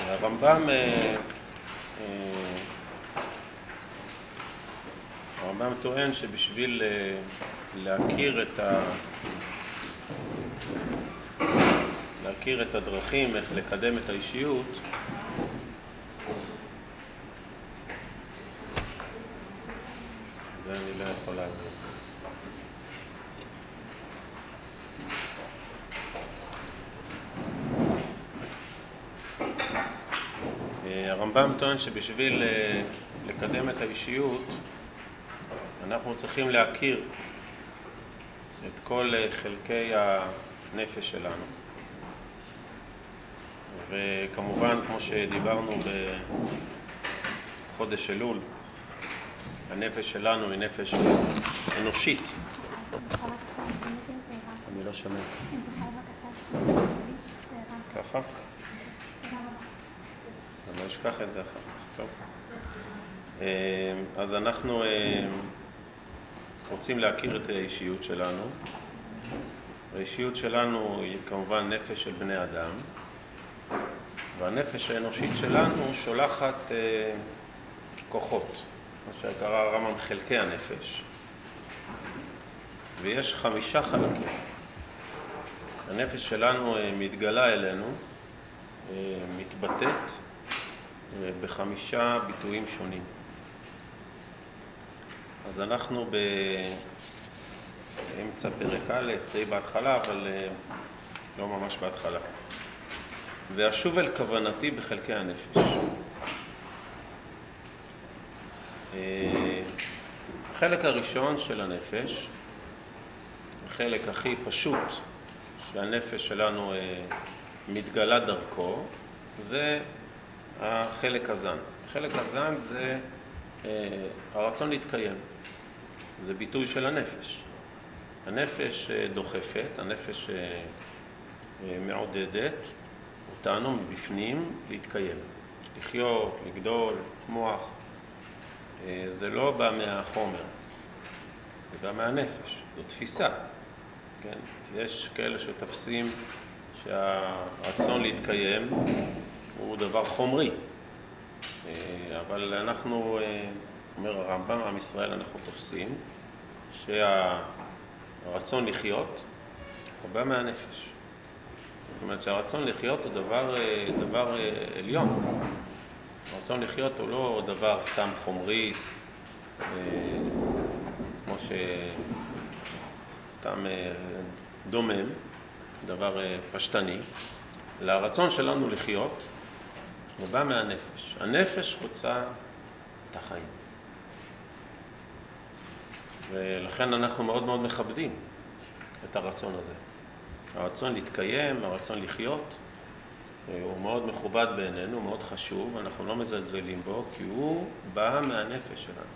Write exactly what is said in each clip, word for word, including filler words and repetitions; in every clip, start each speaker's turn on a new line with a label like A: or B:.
A: הרמב"ם אה, אה, הרמב"ם טוען שבשביל אה, להכיר את ה... להכיר את הדרכים איך לקדם את האישיות, זה אני לא יכול לעזור. הרמב"ם טוען שבשביל לקדם את האישיות אנחנו צריכים להכיר את כל חלקי הנפש שלנו, וכמובן כמו שדיברנו בחודש אלול, הנפש שלנו היא נפש אנושית. אני לא שומע. ככה? אני לא אשכח את זה אחר כך. טוב. אז אנחנו רוצים להכיר את האישיות שלנו. האישיות שלנו היא כמובן נפש של בני אדם, והנפש האנושית שלנו שולחת כוחות, מה שקרא הרמב"ם חלקי הנפש, ויש חמישה חלקים. הנפש שלנו מתגלה אלינו, מתבטאת בחמישה ביטויים שונים. אז אנחנו באמצע פרק א', די בהתחלה, אבל לא ממש בהתחלה. ואשוב אל כוונתי בחלקי הנפש. החלק הראשון של הנפש, החלק הכי פשוט שהנפש שלנו מתגלה דרכו, זה החלק הזן. החלק הזן זה הרצון להתקיים. זה ביטוי של הנפש. הנפש דוחפת, הנפש מעודדת אותנו מבפנים להתקיים. לחיות, לגדול, לצמוח. זה לא בא מהחומר, זה בא מהנפש. זו תפיסה. כן? יש כאלה שתופסים שהרצון להתקיים הוא דבר חומרי. אבל אנחנו, אומר הרמב"ם, עם ישראל, אנחנו תופסים שהרצון לחיות הוא בא מהנפש. זאת אומרת שהרצון לחיות הוא דבר, דבר עליון. הרצון לחיות הוא לא דבר סתם חומרי, כמו שסתם דומם, דבר פשטני. אלא הרצון שלנו לחיות הוא בא מהנפש. הנפש רוצה את החיים. ולכן אנחנו מאוד מאוד מכבדים את הרצון הזה. הרצון להתקיים, הרצון לחיות, הוא מאוד מכובד בעינינו, הוא מאוד חשוב, אנחנו לא מזלזלים בו, כי הוא בא מהנפש שלנו.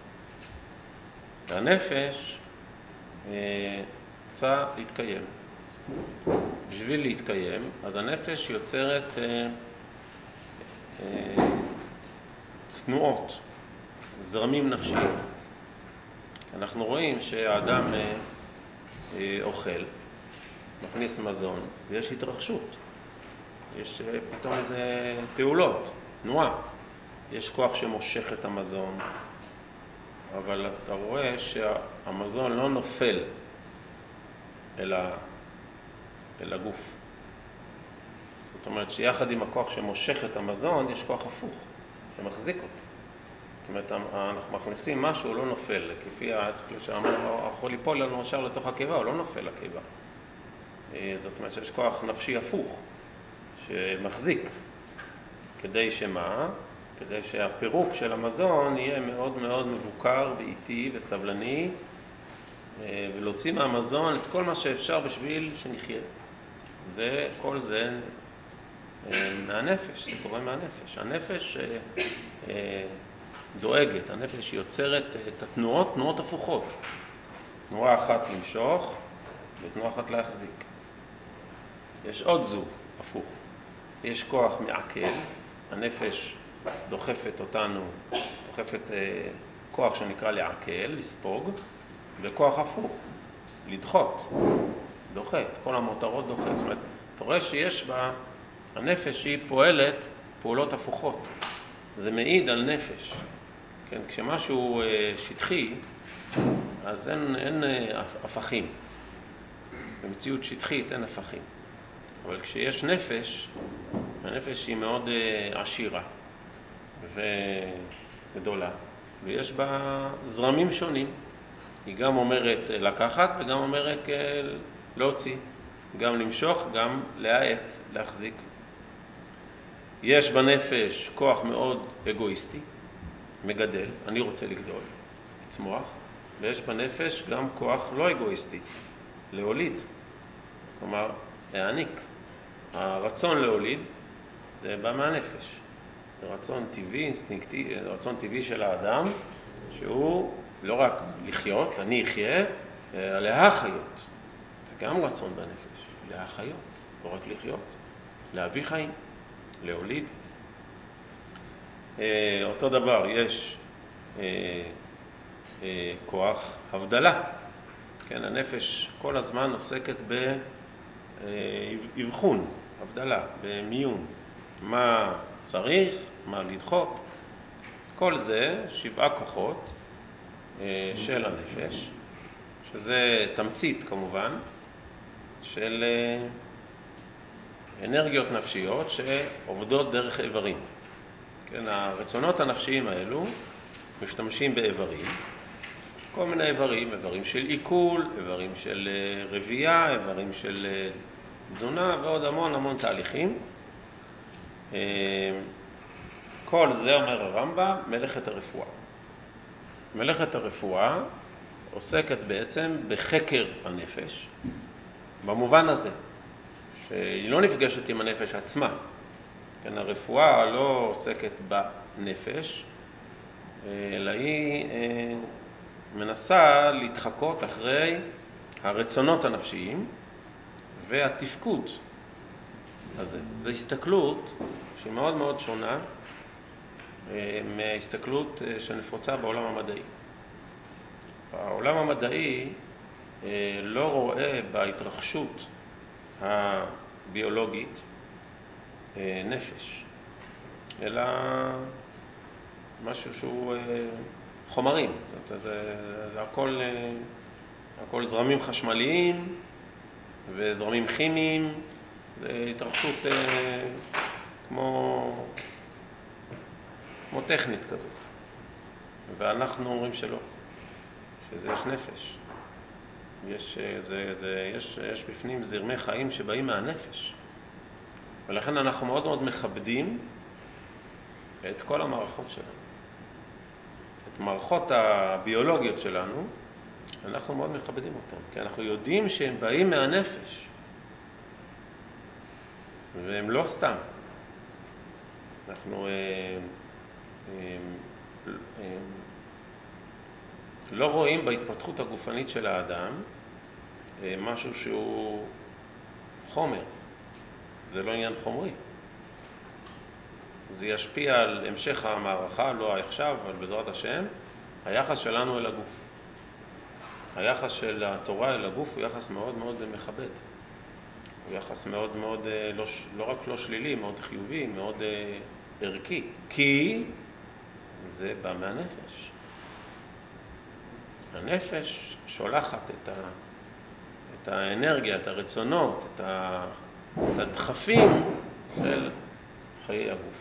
A: והנפש אה, רוצה להתקיים. בשביל להתקיים, אז הנפש יוצרת אה, אה, תנועות, זרמים נפשיים. אנחנו רואים שהאדם אה, אה, אוכל, מכניס מזון, ויש התרחשות. יש אה, פתאום איזה פעולות, תנועה. יש כוח שמושך את המזון, אבל אתה רואה שהמזון לא נופל אל, ה... אל הגוף. זאת אומרת שיחד עם הכוח שמושך את המזון, יש כוח הפוך, שמחזיק אותו. זאת אומרת, אנחנו מכניסים משהו, הוא לא נופל, כפי הצקלות שאמר, יכול ליפול לנו ישר לתוך הקיבה, הוא לא נופל לקיבה. זאת אומרת שיש כוח נפשי הפוך, שמחזיק, כדי שמה? כדי שהפירוק של המזון יהיה מאוד מאוד מבוקר ואיטי וסבלני, ולהוציא מהמזון את כל מה שאפשר בשביל שנחיה. זה, כל זה מהנפש, זה קורה מהנפש. הנפש דואגת, הנפש יוצרת את התנועות, תנועות הפוכות. תנועה אחת למשוך ותנועה אחת להחזיק. יש עוד זוג הפוך. יש כוח מעכל, הנפש דוחפת אותנו, דוחפת כוח שנקרא לעכל, לספוג, וכוח הפוך, לדחות, דוחת, כל המותרות דוחת. זאת אומרת, אתה רואה שיש בה, הנפש היא פועלת פעולות הפוכות. זה מעיד על נפש. כן, כשמשהו שטחי, אז אין, אין הפכים. במציאות שטחית אין הפכים. אבל כשיש נפש, הנפש היא מאוד עשירה וגדולה, ויש בה זרמים שונים. היא גם אומרת לקחת וגם אומרת להוציא, גם למשוך, גם להאט, להחזיק. יש בנפש כוח מאוד אגואיסטי, מגדל, אני רוצה לגדול, לצמוח, ויש בנפש גם כוח לא אגואיסטי, להוליד, כלומר להעניק. הרצון להוליד זה בא מהנפש, זה רצון טבעי, אינסטינקטיבי, רצון טבעי של האדם, שהוא לא רק לחיות, אני אחיה, להחיות. זה גם רצון בנפש, להחיות, לא רק לחיות, להביא חיים, להוליד. אותו דבר, יש כוח הבדלה. כן, הנפש כל הזמן עוסקת באבחון, הבדלה, במיון. מה צריך, מה לדחות. כל זה שבעה כוחות של הנפש, שזה תמצית כמובן, של אנרגיות נפשיות שעובדות דרך איברים. כן, הרצונות הנפשיים האלו משתמשים באיברים, כל מיני איברים, איברים של עיכול, איברים של רבייה, איברים של תזונה ועוד המון המון תהליכים. כל זה, אומר הרמב"ם, מלאכת הרפואה. מלאכת הרפואה עוסקת בעצם בחקר הנפש, במובן הזה, שהיא לא נפגשת עם הנפש עצמה. כן, הרפואה לא עוסקת בנפש, אלא היא מנסה להתחקות אחרי הרצונות הנפשיים והתפקוד הזה. זו הסתכלות שהיא מאוד מאוד שונה מההסתכלות שנפוצה בעולם המדעי. העולם המדעי לא רואה בהתרחשות הביולוגית נפש, אלא משהו שהוא חומרים. זאת אומרת, זה, זה הכל, הכל זרמים חשמליים וזרמים כימיים, זה התרחשות כמו, כמו טכנית כזאת. ואנחנו אומרים שלא, שזה יש נפש. יש, זה, זה, יש, יש בפנים זרמי חיים שבאים מהנפש. ולכן אנחנו מאוד מאוד מכבדים את כל המערכות שלנו. את מערכות הביולוגיות שלנו, אנחנו מאוד מכבדים אותם, כי אנחנו יודעים שהם באים מהנפש. והם לא סתם. אנחנו אה, אה, אה, לא רואים בהתפתחות הגופנית של האדם אה, משהו שהוא חומר. זה לא עניין חומרי. זה ישפיע על המשך המערכה, לא עכשיו, אבל בעזרת השם, היחס שלנו אל הגוף. היחס של התורה אל הגוף הוא יחס מאוד מאוד מכבד. הוא יחס מאוד מאוד, לא, לא רק לא שלילי, מאוד חיובי, מאוד ערכי. כי זה בא מהנפש. הנפש שולחת את, ה, את האנרגיה, את הרצונות, את, ה, את הדחפים של חיי הגוף.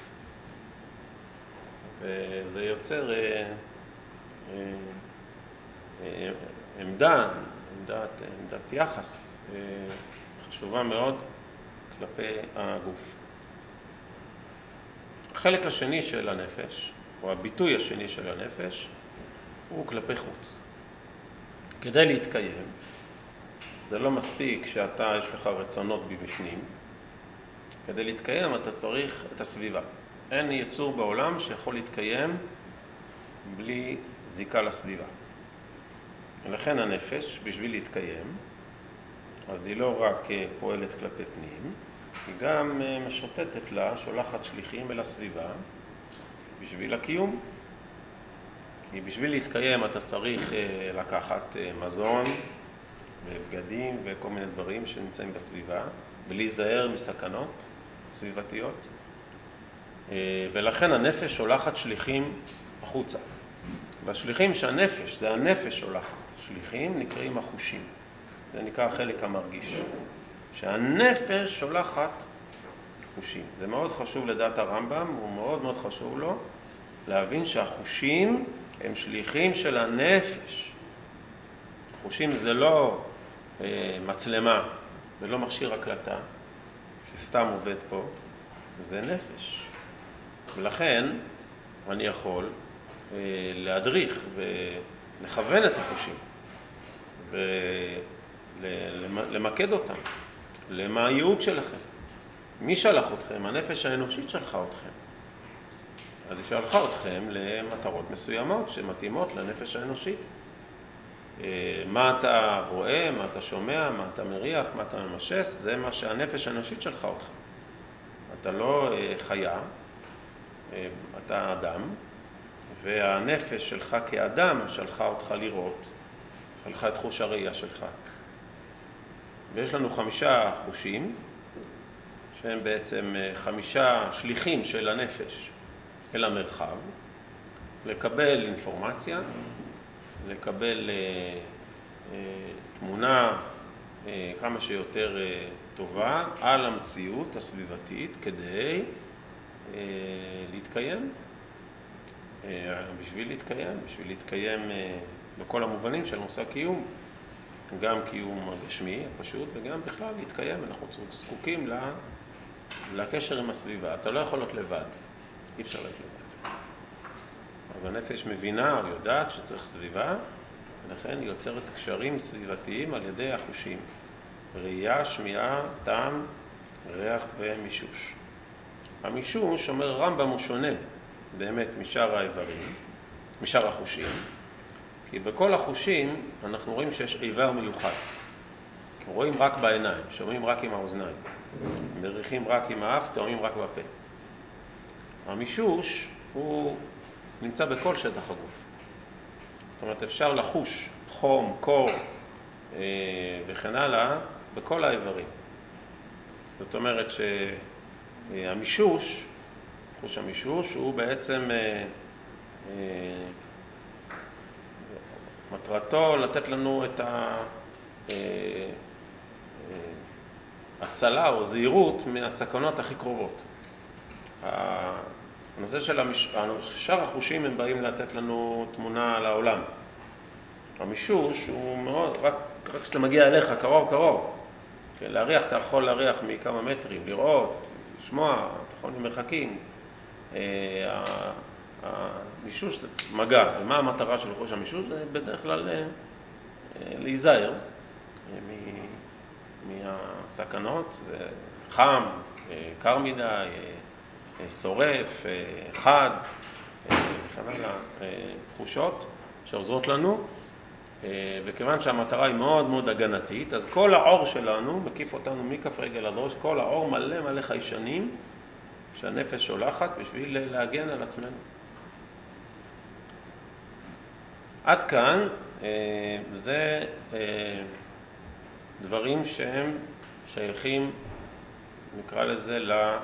A: וזה יוצר אה, אה, אה, עמדה, עמדת, עמדת יחס אה, חשובה מאוד כלפי הגוף. החלק השני של הנפש, או הביטוי השני של הנפש, הוא כלפי חוץ. כדי להתקיים, זה לא מספיק שאתה, יש לך רצונות מבפנים. כדי להתקיים אתה צריך את הסביבה. אין יצור בעולם שיכול להתקיים בלי זיקה לסביבה. ולכן הנפש, בשביל להתקיים, אז היא לא רק פועלת כלפי פנים, היא גם משוטטת לה, שולחת שליחים אל הסביבה, בשביל הקיום. כי בשביל להתקיים אתה צריך לקחת מזון ובגדים וכל מיני דברים שנמצאים בסביבה, ולהיזהר מסכנות סביבתיות. ולכן הנפש שולחת שליחים החוצה. והשליחים שהנפש, זה הנפש שולחת. שליחים נקראים החושים. זה נקרא החלק המרגיש. שהנפש שולחת חושים. זה מאוד חשוב לדעת הרמב"ם, הוא מאוד מאוד חשוב לו להבין שהחושים הם שליחים של הנפש. החושים זה לא אה, מצלמה ולא מכשיר הקלטה, שסתם עובד פה, זה נפש. ולכן אני יכול אה, להדריך ולכוון את החושים ולמקד אותם. למה הייעוד שלכם? מי שלח אתכם? הנפש האנושית שלחה אתכם. אז היא שלחה אתכם למטרות מסוימות שמתאימות לנפש האנושית. מה אתה רואה, מה אתה שומע, מה אתה מריח, מה אתה ממשש, זה מה שהנפש האנושית שלחה אותך. אתה לא חיה, אתה אדם, והנפש שלך כאדם שלחה אותך לראות, שלחה את חוש הראייה שלך. ויש לנו חמישה חושים, שהם בעצם חמישה שליחים של הנפש אל המרחב, לקבל אינפורמציה, לקבל אה, אה, תמונה אה, כמה שיותר אה, טובה על המציאות הסביבתית כדי אה, להתקיים, אה, בשביל להתקיים, בשביל להתקיים אה, בכל המובנים של מושג קיום, גם קיום הגשמי הפשוט וגם בכלל להתקיים. אנחנו זקוקים לה, לקשר עם הסביבה. אתה לא יכול להיות לבד, אי אפשר להיות לבד. אבל הנפש מבינה, יודעת שצריך סביבה, ולכן היא יוצרת קשרים סביבתיים על ידי החושים. ראייה, שמיעה, טעם, ריח ומישוש. המישוש, אומר רמב"ם, הוא שונה באמת משאר האיברים, משאר החושים, כי בכל החושים אנחנו רואים שיש איבר מיוחד. רואים רק בעיניים, שומעים רק עם האוזניים, מריחים רק עם האף, טועמים רק בפה. המישוש הוא נמצא בכל שטח הגוף. זאת אומרת, אפשר לחוש חום, קור אה, וכן הלאה בכל האיברים. זאת אומרת שהמישוש, חוש המישוש, הוא בעצם אה, אה, מטרתו לתת לנו את ההצלה או זהירות מהסכנות הכי קרובות. הנושא של המש... שאר החושים הם באים לתת לנו תמונה על העולם. המישוש הוא מאוד, רק, רק כשאתה מגיע אליך קרוב קרוב. כן, להריח, אתה יכול להריח מכמה מטרים, לראות, לשמוע, אתה יכול ממרחקים. המישוש זה מגע. ומה המטרה של חוש המישוש? זה בדרך כלל להיזהר מהסכנות. חם, קר מדי, שורף, חד, וכן הלאה, תחושות שעוזרות לנו. וכיוון שהמטרה היא מאוד מאוד הגנתית, אז כל האור שלנו מקיף אותנו מכף רגל עד ראש, כל האור מלא מלא חיישנים שהנפש שולחת בשביל להגן על עצמנו. עד כאן זה דברים שהם שייכים, נקרא לזה,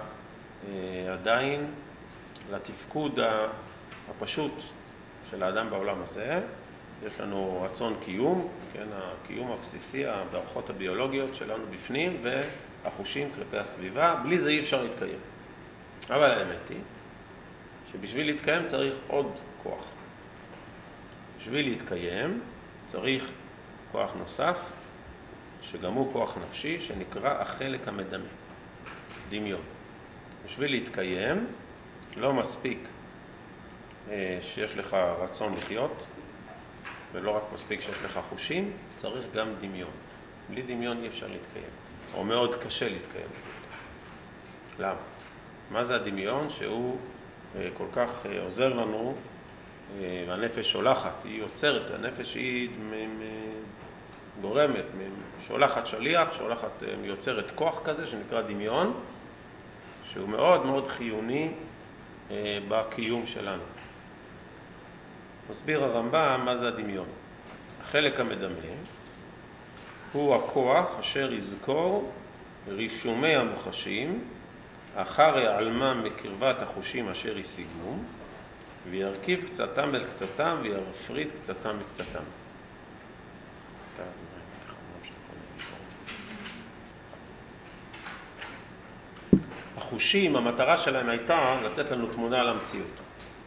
A: עדיין לתפקוד הפשוט של האדם בעולם הזה. יש לנו רצון קיום, כן, הקיום הבסיסי, המערכות הביולוגיות שלנו בפנים, והחושים כלפי הסביבה. בלי זה אי אפשר להתקיים. אבל האמת היא שבשביל להתקיים צריך עוד כוח. בשביל להתקיים צריך כוח נוסף, שגם הוא כוח נפשי, שנקרא החלק המדמה, דמיון. בשביל להתקיים לא מספיק שיש לך רצון לחיות, ולא רק מספיק שיש לך חושים, צריך גם דמיון. בלי דמיון אי אפשר להתקיים, או מאוד קשה להתקיים. למה? מה זה הדמיון? שהוא כל כך עוזר לנו, והנפש שולחת, היא יוצרת, הנפש היא גורמת, שולחת שליח, שולחת, יוצרת כוח כזה שנקרא דמיון, שהוא מאוד מאוד חיוני בקיום שלנו. מסביר הרמב"ם מה זה הדמיון. החלק המדמה הוא הכוח אשר יזכור רישומי המוחשים אחר יעלמם מקרבת החושים אשר השיגום, וירכיב קצתם אל קצתם, ויפריד קצתם מקצתם. החושים, המטרה שלהם הייתה לתת לנו תמונה על המציאות.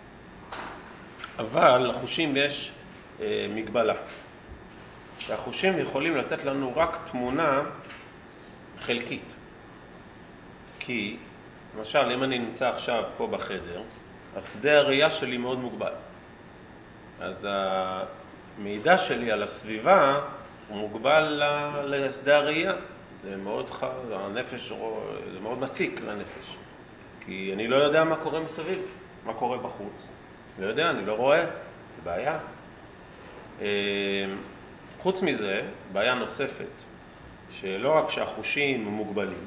A: אבל לחושים יש אה, מגבלה. שהחושים יכולים לתת לנו רק תמונה חלקית. כי, למשל, אם אני נמצא עכשיו פה בחדר, השדה הראייה שלי מאוד מוגבל. אז המידע שלי על הסביבה הוא מוגבל לשדה הראייה. זה מאוד, הנפש, זה מאוד מציק לנפש. כי אני לא יודע מה קורה מסביב, מה קורה בחוץ. לא יודע, אני לא רואה, זה בעיה. חוץ מזה, בעיה נוספת, שלא רק שהחושים מוגבלים,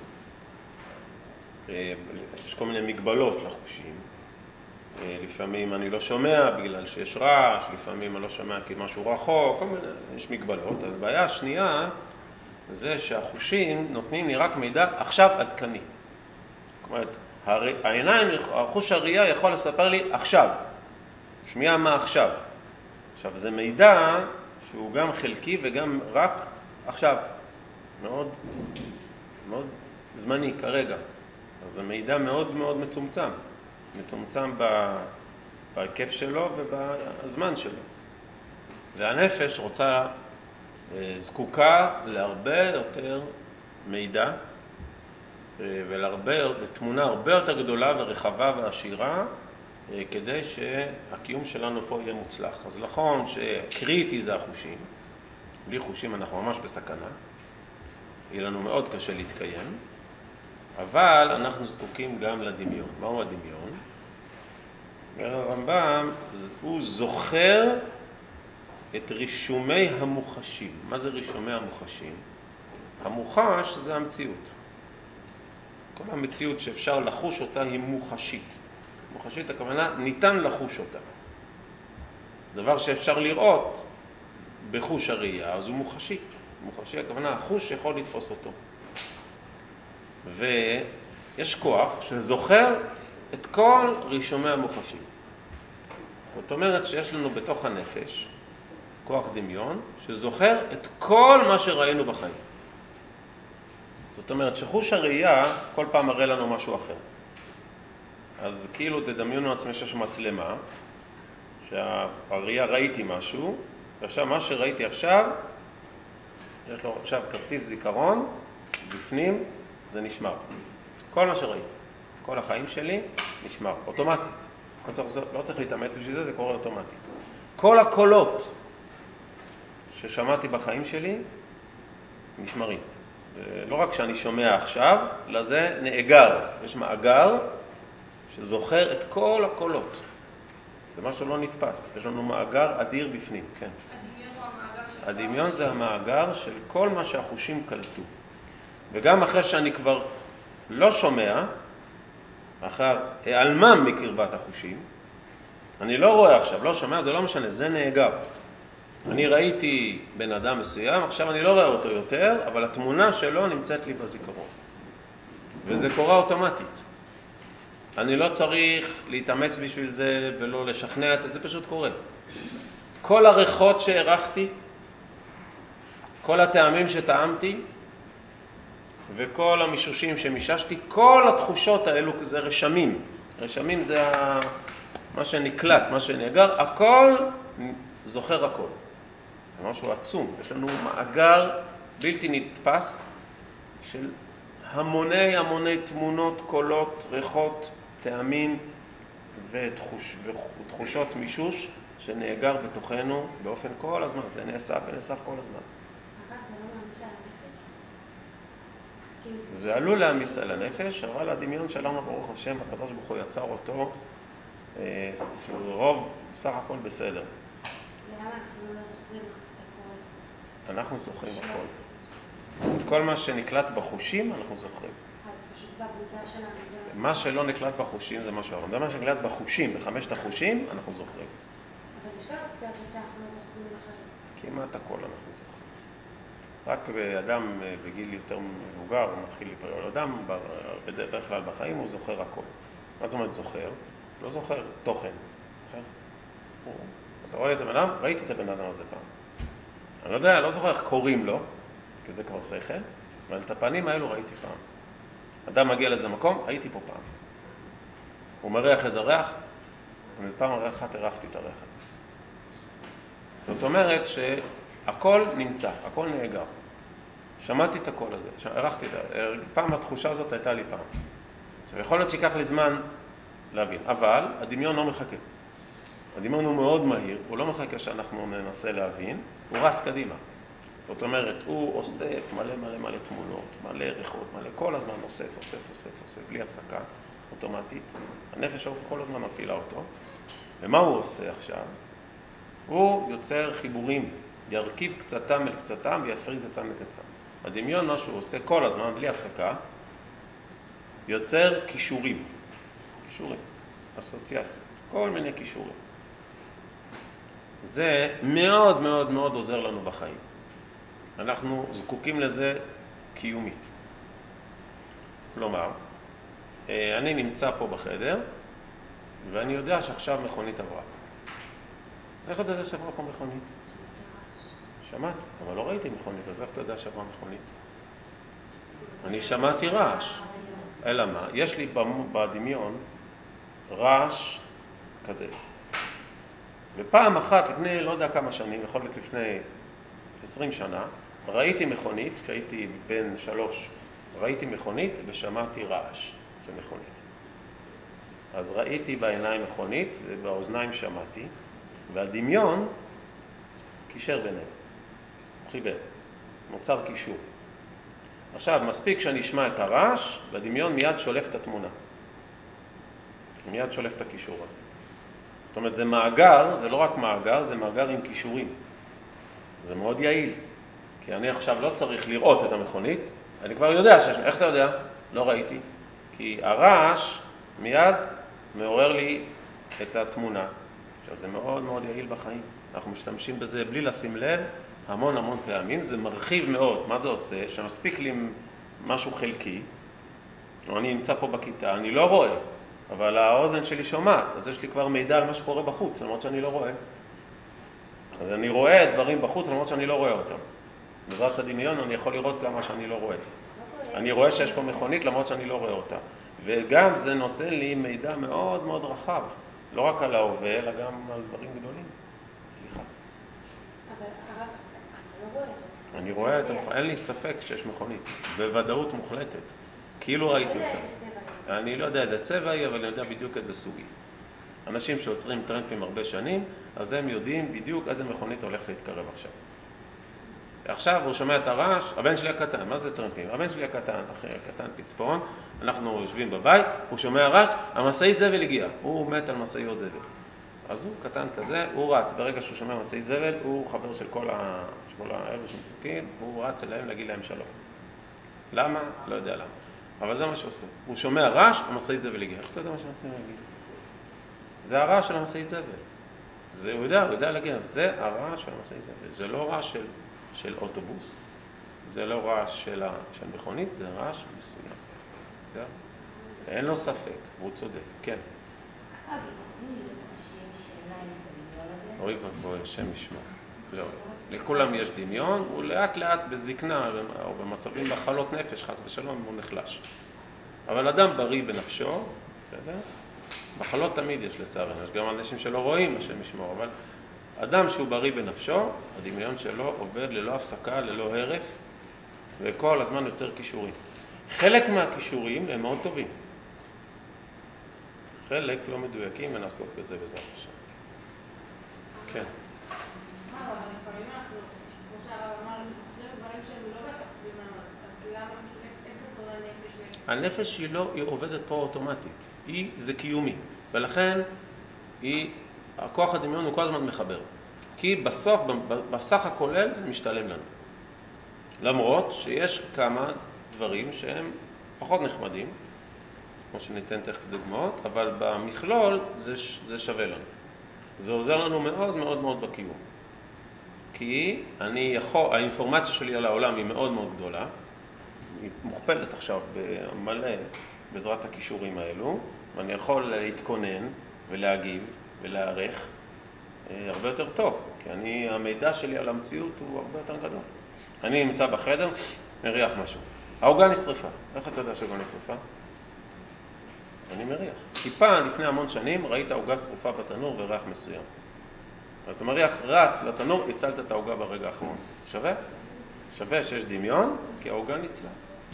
A: יש כל מיני מגבלות לחושים. לפעמים אני לא שומע בגלל שיש רעש, לפעמים אני לא שומע כי משהו רחוק, כל מיני, יש מגבלות. הבעיה השנייה זה שהחושים נותנים לי רק מידע עכשיו עדכני. זאת אומרת, העיניים, החוש הראייה יכול לספר לי עכשיו, שמיע מה עכשיו. עכשיו זה מידע שהוא גם חלקי וגם רק עכשיו, מאוד, מאוד זמני כרגע. אז זה מידע מאוד מאוד מצומצם, מצומצם בהיקף שלו ובזמן שלו. והנפש רוצה, זקוקה להרבה יותר מידע ולהרבה, לתמונה הרבה יותר גדולה ורחבה ועשירה, כדי שהקיום שלנו פה יהיה מוצלח. אז נכון שקריטי זה החושים, בלי חושים אנחנו ממש בסכנה, יהיה לנו מאוד קשה להתקיים, אבל אנחנו זקוקים גם לדמיון. מהו הדמיון? הרמב"ם הוא זוכר את רישומי המוחשים. מה זה רישומי המוחשים? המוחש זה המציאות. כל המציאות שאפשר לחוש אותה היא מוחשית. מוחשית הכוונה ניתן לחוש אותה. דבר שאפשר לראות בחוש הראייה, אז הוא מוחשי. מוחשי הכוונה, החוש יכול לתפוס אותו. ויש כוח שזוכר את כל רישומי המוחשים. זאת אומרת שיש לנו בתוך הנפש כוח דמיון שזוכר את כל מה שראינו בחיים. זאת אומרת שחוש הראייה כל פעם מראה לנו משהו אחר. אז כאילו תדמיינו עצמי שיש מצלמה, שהראייה ראיתי משהו, ועכשיו מה שראיתי עכשיו, יש לו עכשיו כרטיס זיכרון, בפנים זה נשמר. כל מה שראיתי, כל החיים שלי נשמר, אוטומטית. לא צריך, לא צריך להתאמץ בשביל זה, זה קורה אוטומטית. כל הקולות ששמעתי בחיים שלי נשמרים. לא רק שאני שומע עכשיו, לזה נאגר. יש מאגר שזוכר את כל הקולות. זה משהו לא נתפס. יש לנו מאגר אדיר בפנים, כן.
B: הדמיון הוא המאגר של...
A: הדמיון זה המאגר של כל מה שהחושים קלטו. וגם אחרי שאני כבר לא שומע, אחר העלמם מקרבת החושים, אני לא רואה עכשיו, לא שומע, זה לא משנה, זה נאגר. אני ראיתי בן אדם מסוים, עכשיו אני לא רואה אותו יותר, אבל התמונה שלו נמצאת לי בזיכרון. וזה קורה אוטומטית. אני לא צריך להתאמץ בשביל זה ולא לשכנע את זה, זה פשוט קורה. כל הריחות שהערכתי, כל הטעמים שטעמתי, וכל המישושים שמיששתי, כל התחושות האלו זה רשמים. רשמים זה מה שנקלט, מה שנאגר, הכל זוכר הכל. זה משהו עצום. יש לנו מאגר בלתי נתפס של המוני המוני תמונות, קולות, ריחות, טעמים ותחוש, ותחושות מישוש שנאגר בתוכנו באופן כל הזמן. זה נאסף ונאסף כל הזמן. זה עלול להעמיס על הנפש, אבל הדמיון שלנו, ברוך השם, הקדוש ברוך הוא יצר אותו, רוב, בסך הכל בסדר.
B: למה אנחנו לא זוכרים את הכל?
A: אנחנו זוכרים הכל. את כל מה שנקלט בחושים, אנחנו זוכרים.
B: אז פשוט בעבודה שלנו זה...
A: מה שלא נקלט בחושים זה משהו אחר. מה שנקלט בחושים, בחמשת החושים, אנחנו זוכרים.
B: אבל יש לנו סיטואציות שאנחנו לא זוכרים אחרים.
A: כמעט הכל אנחנו זוכרים. רק אדם בגיל יותר מבוגר, הוא מתחיל לפעול אדם, בדרך כלל בחיים הוא זוכר הכל. מה זאת אומרת זוכר? לא זוכר תוכן. הוא, אתה רואה את הבן אדם? ראיתי את הבן אדם הזה פעם. אני לא יודע, לא זוכר איך קוראים לו, כי זה כבר שכל, אבל את הפנים האלו ראיתי פעם. אדם מגיע לאיזה מקום, הייתי פה פעם. הוא מריח איזה ריח, ופעם הריח אחת הרחתי את הריח. זאת אומרת שהכל נמצא, הכל נאגר. שמעתי את הקול הזה, הרחתי את זה. פעם התחושה הזאת הייתה לי פעם. עכשיו, יכול להיות שיקח לי זמן להבין, אבל הדמיון לא מחכה. הדמיון הוא מאוד מהיר, הוא לא מחכה שאנחנו ננסה להבין, הוא רץ קדימה. זאת אומרת, הוא אוסף מלא מלא מלא תמונות, מלא ריחות, מלא, כל הזמן אוסף, אוסף, אוסף, אוסף, בלי הפסקה, אוטומטית. הנפש כל הזמן מפעילה אותו. ומה הוא עושה עכשיו? הוא יוצר חיבורים, ירכיב קצתם אל קצתם ויפריד קצתם לקצם. הדמיון, מה שהוא עושה כל הזמן, בלי הפסקה, יוצר קישורים, קישורים, אסוציאציות, כל מיני קישורים. זה מאוד מאוד מאוד עוזר לנו בחיים. אנחנו זקוקים לזה קיומית. כלומר, אני נמצא פה בחדר, ואני יודע שעכשיו מכונית עברה. איך אתה יודע שעברה פה מכונית? שמעת, אבל לא ראיתי מכונית, אז איך אתה יודע שעברה מכונית? אני שמעתי רעש. אלא מה? יש לי בדמיון רעש כזה. ופעם אחת, לפני לא יודע כמה שנים, יכול להיות לפני עשרים שנה, ראיתי מכונית, כשהייתי בן שלוש, ראיתי מכונית ושמעתי רעש של מכונית. אז ראיתי בעיניים מכונית ובאוזניים שמעתי, והדמיון קישר ביניהם. הוא חיבר, נוצר קישור. עכשיו, מספיק שאני אשמע את הרעש, והדמיון מיד שולף את התמונה. מיד שולף את הקישור הזה. זאת אומרת, זה מאגר, זה לא רק מאגר, זה מאגר עם קישורים. זה מאוד יעיל. כי אני עכשיו לא צריך לראות את המכונית, אני כבר יודע שיש, איך אתה יודע? לא ראיתי. כי הרעש מיד מעורר לי את התמונה. עכשיו, זה מאוד מאוד יעיל בחיים. אנחנו משתמשים בזה בלי לשים לב, המון המון פעמים. זה מרחיב מאוד. מה זה עושה? שמספיק לי משהו חלקי, אני נמצא פה בכיתה, אני לא רואה, אבל האוזן שלי שומעת, אז יש לי כבר מידע על מה שקורה בחוץ, למרות שאני לא רואה. אז אני רואה דברים בחוץ, למרות שאני לא רואה אותם. בעזרת הדמיון אני יכול לראות גם מה שאני לא רואה. אני רואה שיש פה מכונית, למרות שאני לא רואה אותה. וגם זה נותן לי מידע מאוד מאוד רחב, לא רק על ההווה, אלא גם על דברים גדולים. סליחה.
B: אבל הרב, אתה לא רואה אותו.
A: אני רואה את המכונית, אין לי ספק שיש מכונית, בוודאות מוחלטת. כאילו ראיתי אותה. אני לא יודע איזה צבע היא, אבל אני יודע בדיוק איזה סוגי. אנשים שעוצרים טרמפים הרבה שנים, אז הם יודעים בדיוק איזה מכונית הולך להתקרב עכשיו. עכשיו הוא שומע את הרעש, הבן שלי הקטן, מה זה טרמפים? הבן שלי הקטן, אחרי הקטן פצפון, אנחנו יושבים בבית, הוא שומע רעש, המשאית זבל הגיע, הוא מת על משאיות זבל. אז הוא קטן כזה, הוא רץ, ברגע שהוא שומע משאית זבל, הוא חבר של כל, ה... של כל האלו שמצטים, הוא רץ אליהם להגיד להם שלום. למה? לא יודע למה. אבל זה מה שעושה. הוא שומע רעש, המשאית זבל הגיע. איך אתה יודע מה שמשאית זבל הגיע? זה הרעש של המשאית זבל. זה, הוא יודע, הוא יודע להגיע. זה הרעש של המשאית זבל. זה לא רעש של, של אוטובוס. זה לא רעש של, של מכונית, זה רעש מסוים. זה, אין לו ספק, והוא צודק. כן.
C: אבל יכולים להיות אנשים שאין להם את הדמיון הזה?
A: אוי ואבוי, השם ישמע. לא. לכולם יש דמיון, הוא לאט לאט בזקנה או במצבים מחלות נפש, חס ושלום, הוא נחלש. אבל אדם בריא בנפשו, בסדר? מחלות תמיד יש לצערנו, יש גם אנשים שלא רואים, השם ישמור, אבל אדם שהוא בריא בנפשו, הדמיון שלו עובד ללא הפסקה, ללא הרף, וכל הזמן יוצר קישורים. חלק מהקישורים הם מאוד טובים. חלק לא מדויקים ונעסוק בזה בעזרת השם. כן.
B: מה, אבל לפעמים אנחנו, כמו שהרב אמר, זוכרים דברים שהם לא בהכרח טובים לנו, אז למה, איך זה קורה לנפש?
A: הנפש היא לא, היא עובדת פה אוטומטית. היא, זה קיומי. ולכן, היא, הכוח הדמיון הוא כל הזמן מחבר. כי בסוף, בסך הכולל, זה משתלם לנו. למרות שיש כמה דברים שהם פחות נחמדים, כמו שניתן תכף דוגמאות, אבל במכלול זה, זה שווה לנו. זה עוזר לנו מאוד מאוד מאוד בקיום. כי אני יכול, האינפורמציה שלי על העולם היא מאוד מאוד גדולה, היא מוכפלת עכשיו במלא בעזרת הכישורים האלו, ואני יכול להתכונן ולהגיב ולהערך הרבה יותר טוב, כי אני, המידע שלי על המציאות הוא הרבה יותר גדול. אני נמצא בחדר, מריח משהו. העוגה נשרפה. איך אתה יודע שהעוגה נשרפה? אני מריח. כי פעם, לפני המון שנים, ראית העוגה שרופה בתנור וריח מסוים. אז אתה מריח רץ לתנור, הצלת את העוגה ברגע האחרון. שווה? שווה שיש דמיון, כי העוגה ניצלה.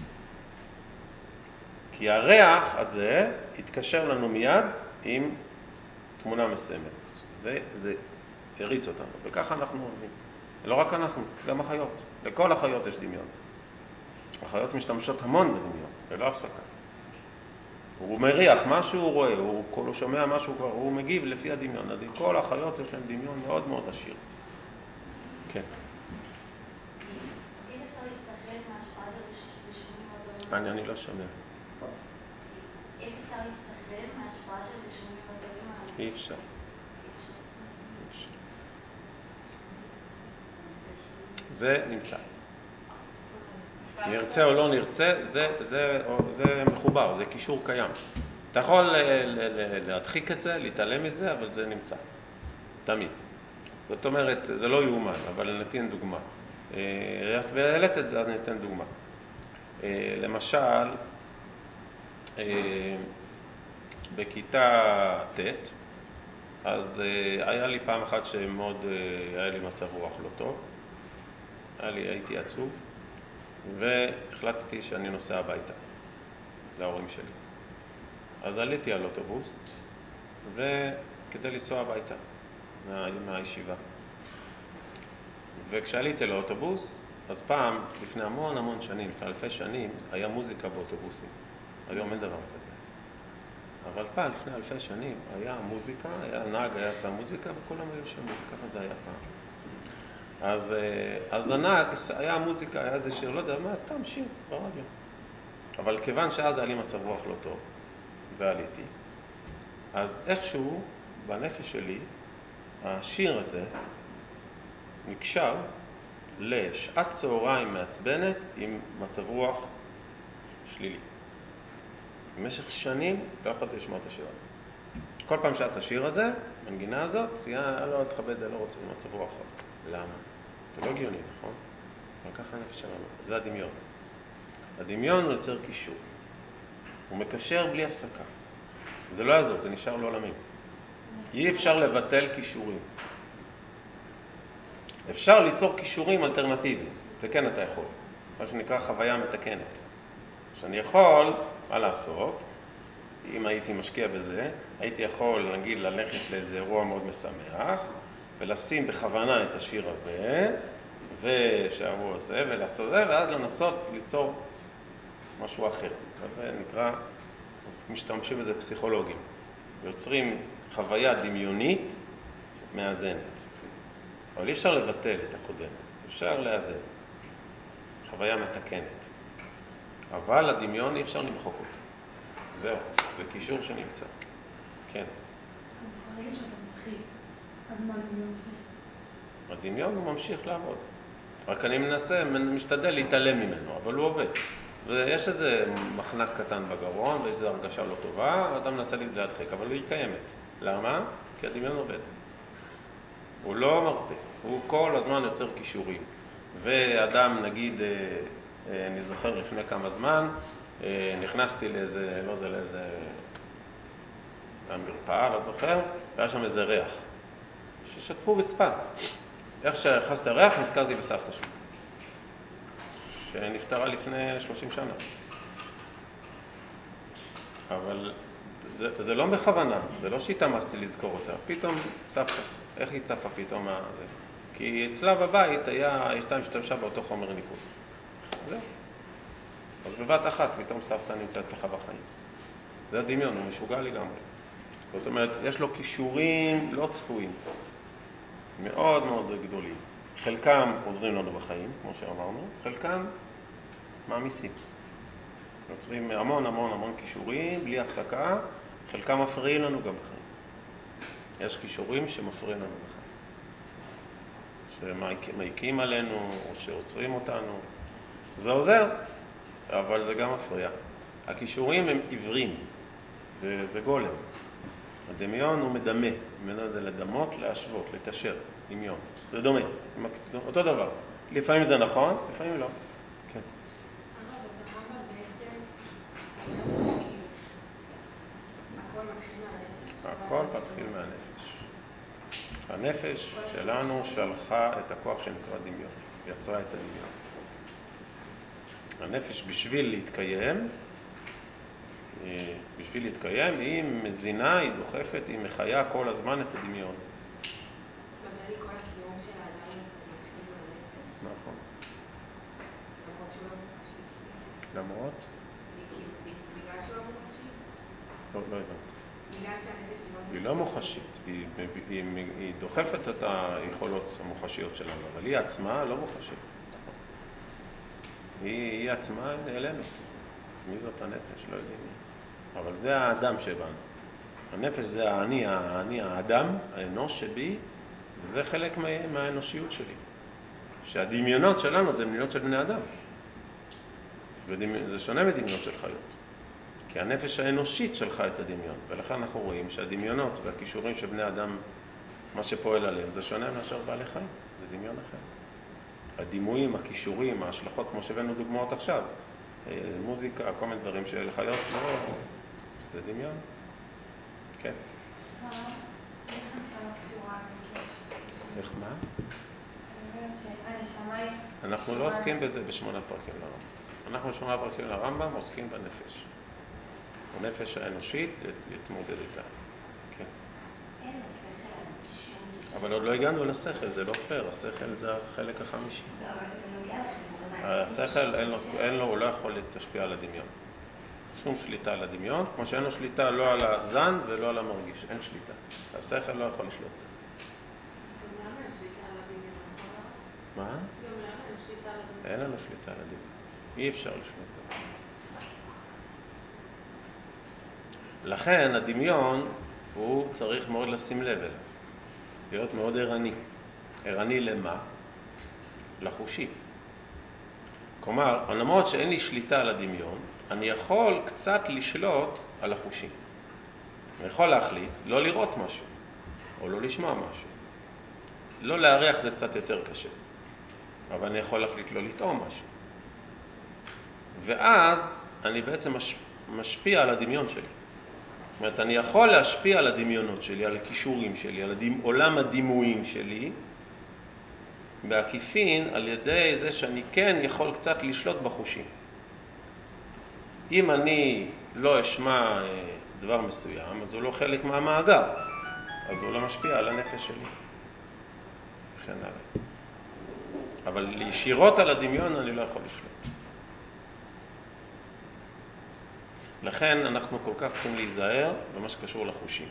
A: כי הריח הזה התקשר לנו מיד עם תמונה מסוימת. וזה הריץ אותנו. וככה אנחנו עובדים. לא רק אנחנו, גם החיות. לכל החיות יש דמיון. החיות משתמשות המון בדמיון, ולא הפסקה. הוא מריח משהו, הוא רואה, הוא, הוא שומע משהו כבר, הוא מגיב לפי הדמיון. כל החיות יש להם דמיון מאוד מאוד עשיר. כן.
C: איך אפשר להסתכל מההשפעה של רישומים מוטוריים?
A: אני, אני לא שומע.
C: איך אפשר להסתכל מההשפעה של רישומים מוטוריים?
A: אי אפשר.
C: אי אפשר.
A: זה נמצא. נרצה או לא נרצה, זה, זה, זה מחובר, זה קישור קיים. אתה יכול להדחיק את זה, להתעלם מזה, אבל זה נמצא. תמיד. זאת אומרת, זה לא יאומן, אבל ניתן דוגמה. והעלית את זה, אז ניתן דוגמה. למשל, בכיתה ט', אז היה לי פעם אחת שמאוד, היה לי מצב רוח לא טוב. היה לי, הייתי עצוב. והחלטתי שאני נוסע הביתה להורים שלי. אז עליתי על אוטובוס וכדי לנסוע הביתה מה, מהישיבה. וכשעליתי לאוטובוס, אז פעם, לפני המון המון שנים, לפני אלפי שנים, היה מוזיקה באוטובוסים. היום אין דבר כזה. אבל פעם, לפני אלפי שנים, היה מוזיקה, היה נהג, היה עשה מוזיקה וכולם היו שומעים. ככה זה היה פעם. אז, אז הנהג, היה מוזיקה, היה איזה שיר, לא יודע מה, סתם שיר ברדיו. אבל כיוון שאז היה לי מצב רוח לא טוב, ועליתי, אז איכשהו, בנפש שלי, השיר הזה נקשר לשעת צהריים מעצבנת עם מצב רוח שלילי. במשך שנים לא יכולתי לשמוע את השיר הזה. כל פעם שאת השיר הזה, מנגינה הזאת, ציינה, לא תכבד, לא רוצה, זה מצב רוח. למה? זה לא הגיוני, נכון? אבל ככה הנפש שלנו, זה הדמיון. הדמיון הוא יוצר קישור. הוא מקשר בלי הפסקה. זה לא יעזור, זה נשאר לעולמים. אי אפשר לבטל קישורים. אפשר ליצור קישורים אלטרנטיביים. זה כן אתה יכול. מה שנקרא חוויה מתקנת. שאני יכול, מה לעשות? אם הייתי משקיע בזה, הייתי יכול, נגיד, ללכת לאיזה אירוע מאוד משמח, ולשים בכוונה את השיר הזה, ושהוא עושה, ולעשות זה, ואז לנסות ליצור משהו אחר. אז זה נקרא, אז משתמשים בזה פסיכולוגים. יוצרים חוויה דמיונית מאזנת. אבל אי אפשר לבטל את הקודם, אפשר לאזן. חוויה מתקנת. אבל הדמיון אי אפשר למחוק אותו. זהו, זה קישור שנמצא. כן.
B: אז ברגע שאתה מתחיל, אז מה הדמיון עושה?
A: הדמיון הוא ממשיך לעבוד. רק אני מנסה, משתדל להתעלם ממנו, אבל הוא עובד. ויש איזה מחנק קטן בגרון, ויש איזו הרגשה לא טובה, ואתה מנסה להדחק, אבל היא קיימת. למה? כי הדמיון עובד. הוא לא מרפא, הוא כל הזמן יוצר קישורים. ואדם, נגיד, אני זוכר לפני כמה זמן, נכנסתי לאיזה, לא יודע, לאיזה מרפאה, לא זוכר, והיה שם איזה ריח, ששטפו רצפה. איך שהכנסתי הריח, נזכרתי בסבתא שלי, שנפטרה לפני שלושים שנה. אבל זה, זה לא בכוונה, זה לא שהתאמצתי לזכור אותה. פתאום סבתא, איך היא צפה פתאום? זה? כי אצלה בבית היה, הייתה משתמשה באותו חומר ניקוי. זהו. אז בבת אחת פתאום סבתא נמצאת לך בחיים. זה הדמיון, הוא משוגע לגמרי. זאת אומרת, יש לו קישורים לא צפויים, מאוד מאוד גדולים. חלקם עוזרים לנו בחיים, כמו שאמרנו, חלקם מעמיסים. יוצרים המון המון המון קישורים, בלי הפסקה, חלקם מפריעים לנו גם בחיים. יש קישורים שמפריעים לנו בחיים. שמעיקים עלינו או שעוצרים אותנו. זה עוזר, אבל זה גם מפריע. הכישורים הם עיוורים, זה, זה גולם. הדמיון הוא מדמה, ממנו זה לדמות, להשוות, לקשר, דמיון. זה דומה, אותו דבר. לפעמים זה נכון, לפעמים לא. כן.
B: הרב, אז הרמב"ם בעצם אומר שכאילו הכל מתחיל מהנפש?
A: הכל מתחיל מהנפש. הנפש שלנו שלחה את הכוח שנקרא דמיון, יצרה את הדמיון. הנפש בשביל להתקיים, בשביל להתקיים, היא מזינה, היא דוחפת, היא מחיה כל הזמן את הדמיון.
B: במאלי כל הקיום של האדם מתחיל מהנפש?
A: נכון.
B: למרות שהוא לא מוחשי.
A: למרות?
B: בגלל שהוא לא מוחשי?
A: לא, לא הבנתי.
B: בגלל שהנפש היא לא מוחשית.
A: היא לא מוחשית, היא, היא, היא דוחפת את היכולות המוחשיות שלנו, אבל היא עצמה לא מוחשית. היא, היא עצמה נעלמת. מי זאת הנפש? לא יודעים מי. אבל זה האדם שבנו. הנפש זה האני, האני, האדם, האנוש שבי, וזה חלק מה, מהאנושיות שלי. שהדמיונות שלנו זה דמיונות של בני אדם. וזה שונה מדמיונות של חיות. כי הנפש האנושית שלחה את הדמיון, ולכן אנחנו רואים שהדמיונות והכישורים של בני אדם, מה שפועל עליהם, זה שונה מאשר בעלי חיים, זה דמיון אחר. הדימויים, הכישורים, ההשלכות, כמו שהבאנו דוגמאות עכשיו, מוזיקה, כל מיני דברים של חיות, לא, זה דמיון. כן.
C: איך הנשמה קשורה לנפש?
A: איך מה?
C: אני אומרת שהנשמה היא...
A: אנחנו לא עוסקים בזה בשמונה פרקים לרמב"ם. אנחנו בשמונה פרקים לרמב"ם עוסקים בנפש. הנפש האנושית, להתמודד איתה. כן.
C: אין לשכל על שום...
A: אבל עוד לא הגענו לשכל, זה לא פייר, השכל זה החלק החמישי.
C: לא, אבל בנוגע לחיבור.
A: השכל אין לו, אין לו, הוא לא יכול להשפיע על הדמיון. שום שליטה על הדמיון, כמו שאין לו שליטה לא על הזן ולא על המרגיש, אין שליטה. השכל לא יכול לשלוט בזה.
B: גם למה אין שליטה על הדמיון?
A: מה?
B: גם למה אין שליטה על הדמיון?
A: אין לנו שליטה על הדמיון. אי אפשר לשלוט בזה. לכן הדמיון הוא צריך מאוד לשים לב אליו. להיות מאוד ערני. ערני למה? לחושים. כלומר, למרות שאין לי שליטה על הדמיון, אני יכול קצת לשלוט על החושים. אני יכול להחליט לא לראות משהו, או לא לשמוע משהו. לא להריח זה קצת יותר קשה, אבל אני יכול להחליט לא לטעום משהו. ואז אני בעצם משפיע על הדמיון שלי. זאת אומרת, אני יכול להשפיע על הדמיונות שלי, על הכישורים שלי, על הדימ... עולם הדימויים שלי, בעקיפין על ידי זה שאני כן יכול קצת לשלוט בחושים. אם אני לא אשמע דבר מסוים, אז הוא לא חלק מהמאגר, אז הוא לא משפיע על הנפש שלי. וכן הלאה. אבל ישירות על הדמיון אני לא יכול לשלוט. לכן אנחנו כל כך צריכים להיזהר במה שקשור לחושים.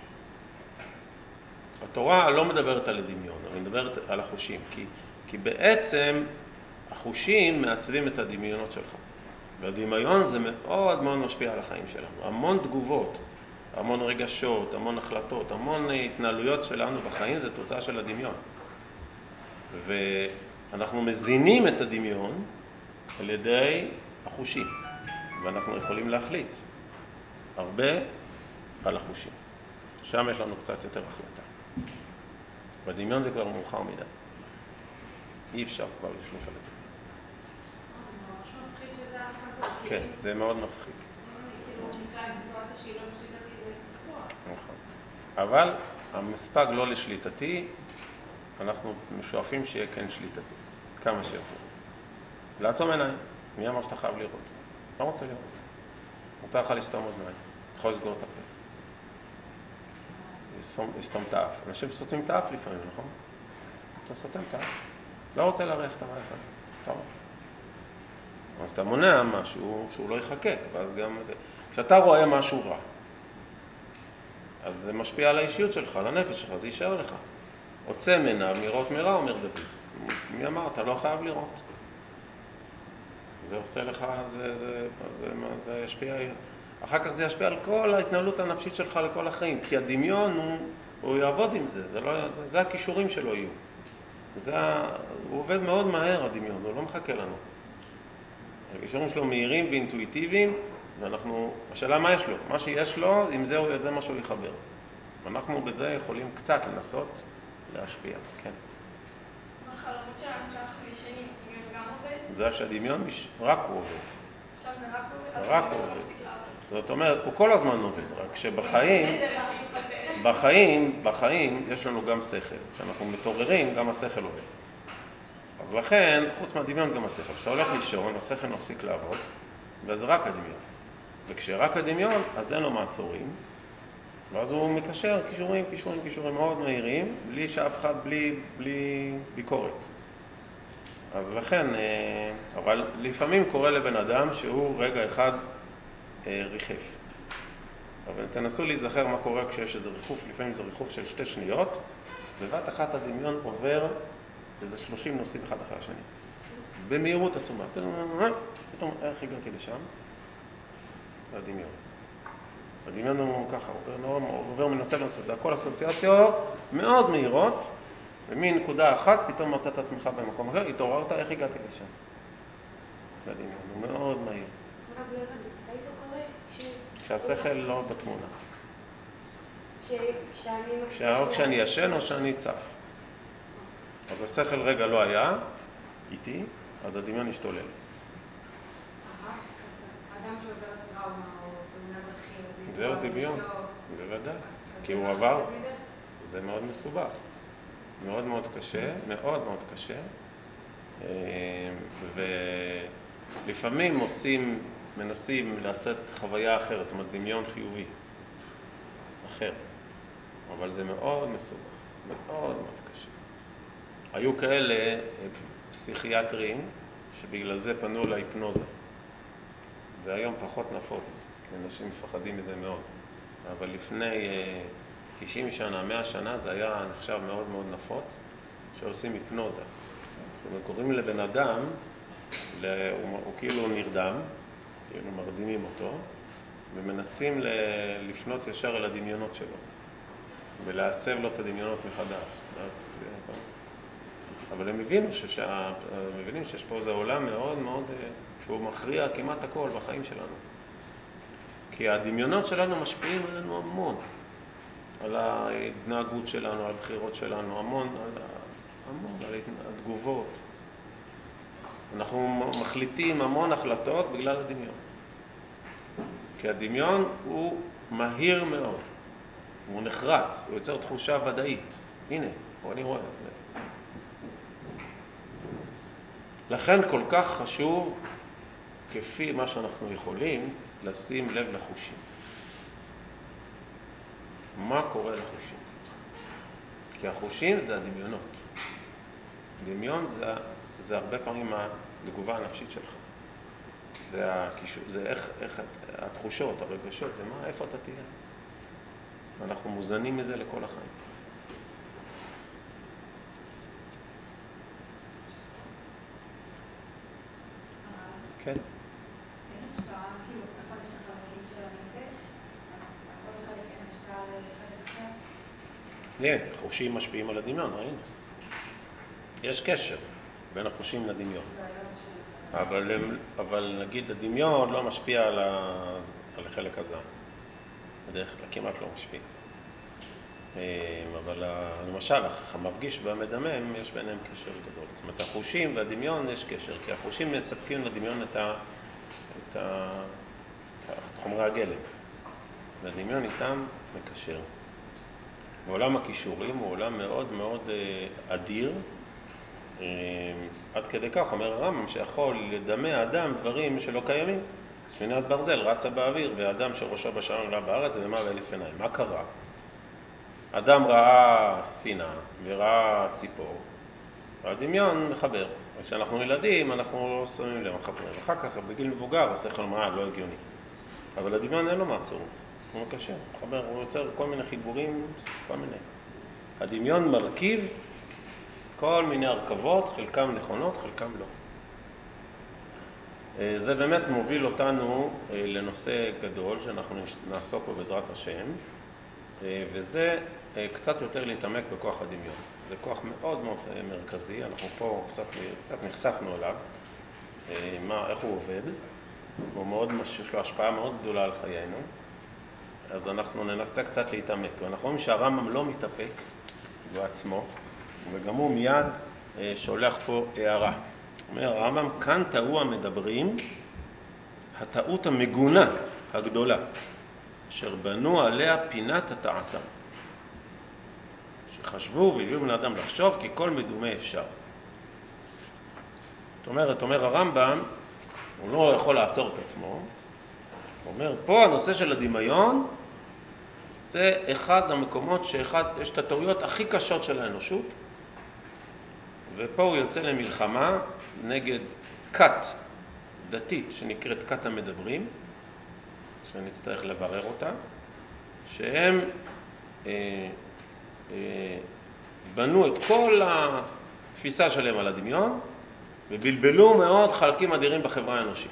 A: התורה לא מדברת על הדמיון, אבל מדברת על החושים, כי, כי בעצם החושים מעצבים את הדמיונות שלך. והדמיון זה מאוד מאוד משפיע על החיים שלנו. המון תגובות, המון רגשות, המון החלטות, המון התנהלויות שלנו בחיים זה תוצאה של הדמיון. ואנחנו מזינים את הדמיון על ידי החושים, ואנחנו יכולים להחליט הרבה על החושים. שם יש לנו קצת יותר החלטה. בדמיון זה כבר מאוחר מדי. אי אפשר כבר לשלוט על הדמיון.
B: זה ממש מפחיד שזה החזון.
A: כן, זה מאוד מפחיד.
B: כאילו, הוא נקרא לסיטואציה שהיא לא בשליטתי, זה כוח.
A: נכון. אבל המספק לא לשליטתי, אנחנו שואפים שיהיה כן שליטתי. כמה שיותר. לעצום עיניים. מי אמר שאתה חייב לראות? לא רוצה לראות. מותר לך לסתום אוזניים. יכול לסגור את הפה. לסתום את האף. אנשים סותמים את האף לפעמים, נכון? אתה סותם את האף. לא רוצה להריח את הריח הזה. אתה רואה. אז אתה מונע משהו שהוא לא יחקק, ואז גם זה. כשאתה רואה משהו רע, אז זה משפיע על האישיות שלך, על הנפש שלך, זה יישאר לך. עוצם עיניו מראות מרע, אומר דוד. מי אמר? אתה לא חייב לראות. זה עושה לך, זה, זה, זה, זה ישפיע, אחר כך זה ישפיע על כל ההתנהלות הנפשית שלך לכל החיים, כי הדמיון הוא, הוא יעבוד עם זה, זה, לא, זה, זה הכישורים שלו יהיו. זה, הוא עובד מאוד מהר, הדמיון, הוא לא מחכה לנו. הקישורים שלו מהירים ואינטואיטיביים, ואנחנו, השאלה מה יש לו? מה שיש לו, אם זה, זה מה שהוא יחבר. ואנחנו בזה יכולים קצת לנסות להשפיע, כן.
B: בחלומות שלנו שאנחנו ישנים, דמיון גם עובד?
A: זה שהדמיון, רק הוא עובד.
B: עכשיו זה רק הוא עובד?
A: רק הוא עובד. זאת אומרת, הוא כל הזמן עובד, רק שבחיים, בחיים, בחיים יש לנו גם שכל. כשאנחנו מתעוררים, גם השכל עובד. אז לכן, חוץ מהדמיון גם השכל. כשאתה הולך לישון, השכל מפסיק לעבוד, וזה רק הדמיון. וכשרק הדמיון, אז אין לו מעצורים, ואז הוא מקשר קישורים, קישורים, קישורים מאוד מהירים, בלי שאף אחד, בלי, בלי ביקורת. אז לכן, אבל לפעמים קורה לבן אדם שהוא רגע אחד ריחף. אבל תנסו להיזכר מה קורה כשיש איזה ריחוף, לפעמים זה ריחוף של שתי שניות, בבת אחת הדמיון עובר איזה שלושים נושאים אחד אחרי השני. במהירות עצומה. פתאום, איך הגעתי לשם? הדמיון. הדמיון הוא ככה, עובר, עובר מנוצא לנושא. זה הכל אסוציאציות מאוד מהירות, ומנקודה אחת פתאום מצאת עצמך במקום אחר, התעוררת, איך הגעתי לשם? הדמיון הוא מאוד מהיר.
C: מה לא הבנתי? מתי זה קורה?
A: כשהשכל לא בתמונה.
C: כשאני
A: כשהאו שאני ישן או שאני צף. אז השכל רגע לא היה איתי, אז הדמיון השתולל.
B: אדם שעובר טראומה או תאונת דרכים,
A: זהו דמיון, בוודאי. כי הוא עבר, זה מאוד מסובך. מאוד מאוד קשה, מאוד מאוד קשה. ולפעמים עושים, מנסים לעשות חוויה אחרת, זאת אומרת דמיון חיובי. אחר. אבל זה מאוד מסובך, מאוד מאוד קשה. היו כאלה פסיכיאטרים שבגלל זה פנו להיפנוזה. והיום פחות נפוץ, כי אנשים מפחדים מזה מאוד. אבל לפני תשעים שנה, מאה שנה, זה היה נחשב מאוד מאוד נפוץ, שעושים היפנוזה. זאת אומרת, קוראים לבן אדם, הוא, הוא כאילו נרדם, כאילו מרדימים אותו, ומנסים לפנות ישר אל הדמיונות שלו, ולעצב לו את הדמיונות מחדש. אבל הם הבינו שש... מבינים שיש פה איזה עולם מאוד מאוד, שהוא מכריע כמעט הכל בחיים שלנו. כי הדמיונות שלנו משפיעים עלינו המון, על ההתנהגות שלנו, על הבחירות שלנו, המון, על, המון, על התגובות. אנחנו מחליטים המון החלטות בגלל הדמיון. כי הדמיון הוא מהיר מאוד, הוא נחרץ, הוא יוצר תחושה ודאית. הנה, פה אני רואה. לכן כל כך חשוב, כפי מה שאנחנו יכולים, לשים לב לחושים. מה קורה לחושים? כי החושים זה הדמיונות. דמיון זה, זה הרבה פעמים התגובה הנפשית שלך. זה, הקישור, זה איך, איך התחושות, הרגשות, זה מה, איפה אתה תהיה. אנחנו מוזנים מזה לכל החיים. כן.
B: אין השפעה, כאילו, איפה יש לך חלקים של הנפש? כל חלק אין השפעה לחלק אחר?
A: כן, חושים משפיעים על הדמיון, ראינו. יש קשר בין החושים לדמיון. אבל, אבל נגיד הדמיון לא משפיע על, ה, על החלק הזה. בדרך כלל כמעט לא משפיע. אבל למשל, המרגיש והמדמם יש ביניהם קשר גדול. זאת אומרת, החושים והדמיון יש קשר, כי החושים מספקים לדמיון את, ה, את, ה, את חומרי הגלם. והדמיון איתם מקשר. ועולם הכישורים הוא עולם מאוד מאוד אדיר, עד כדי כך אומר הרמב"ם שיכול לדמה אדם דברים שלא קיימים. ספינת ברזל רצה באוויר והאדם שראשו בשעון עלה בארץ ומה באלף עיניים. מה קרה? אדם ראה ספינה וראה ציפור, והדמיון מחבר. כשאנחנו ילדים אנחנו לא שמים לב מחברים. אחר כך בגיל מבוגר השכל אומר לא הגיוני. אבל הדמיון אין לו מעצור. הוא מקשר, הוא מחבר, הוא יוצר כל מיני חיבורים, כל מיני. הדמיון מרכיב כל מיני הרכבות, חלקם נכונות, חלקם לא. זה באמת מוביל אותנו לנושא גדול שאנחנו נעסוק בו בעזרת השם, וזה קצת יותר להתעמק בכוח הדמיון. זה כוח מאוד מאוד מרכזי, אנחנו פה קצת, קצת נחשפנו אליו, מה, איך הוא עובד, הוא מאוד, יש לו השפעה מאוד גדולה על חיינו, אז אנחנו ננסה קצת להתעמק, ואנחנו רואים שהרמב"ם לא מתאפק בעצמו, וגם הוא מיד שולח פה הערה. הוא אומר, הרמב"ם, כאן טעו המדברים, הטעות המגונה הגדולה, אשר בנו עליה פינת הטעתם. שחשבו והביאו בני אדם לחשוב כי כל מדומה אפשר. זאת אומרת, אומר הרמב"ם, הוא לא יכול לעצור את עצמו. הוא אומר, פה הנושא של הדמיון, זה אחד המקומות שאחד, יש את הטעויות הכי קשות של האנושות, ופה הוא יוצא למלחמה נגד כת דתית שנקראת כת המדברים, שנצטרך לברר אותה, שהם אה, אה, בנו את כל התפיסה שלהם על הדמיון, ובלבלו מאוד חלקים אדירים בחברה האנושית.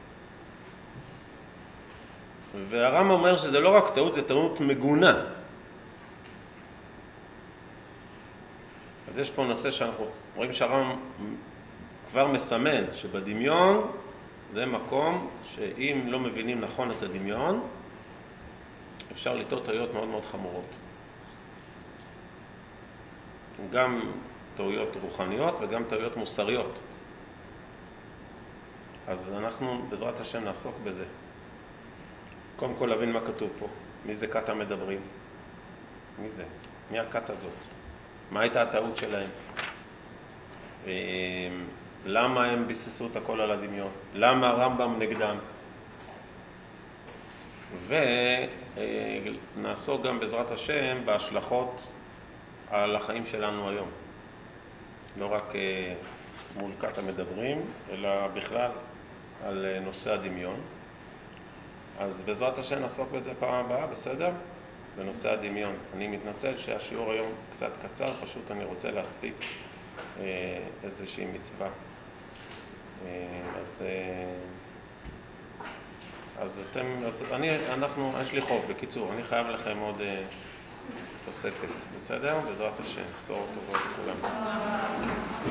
A: והרמב"ם אומר שזה לא רק טעות, זה טעות מגונה. אז יש פה נושא שאנחנו רואים שהרמב"ם כבר מסמן שבדמיון זה מקום שאם לא מבינים נכון את הדמיון, אפשר לטעות טעויות מאוד מאוד חמורות. גם טעויות רוחניות וגם טעויות מוסריות. אז אנחנו בעזרת השם נעסוק בזה. קודם כל להבין מה כתוב פה. מי זה כת המדברים? מי זה? מי הכת הזאת? מה הייתה הטעות שלהם? למה הם ביססו את הכל על הדמיון? למה הרמב"ם נגדם? ונעסוק גם בעזרת השם בהשלכות על החיים שלנו היום. לא רק מול כת המדברים, אלא בכלל על נושא הדמיון. אז בעזרת השם נעסוק בזה פעם הבאה, בסדר? בנושא הדמיון. אני מתנצל שהשיעור היום קצת קצר, פשוט אני רוצה להספיק איזושהי מצווה. אז, אז אתם, אז אני, אנחנו, יש לי חוב, בקיצור, אני חייב לכם עוד תוספת, בסדר? בעזרת השם, בשורות טובות לכולם.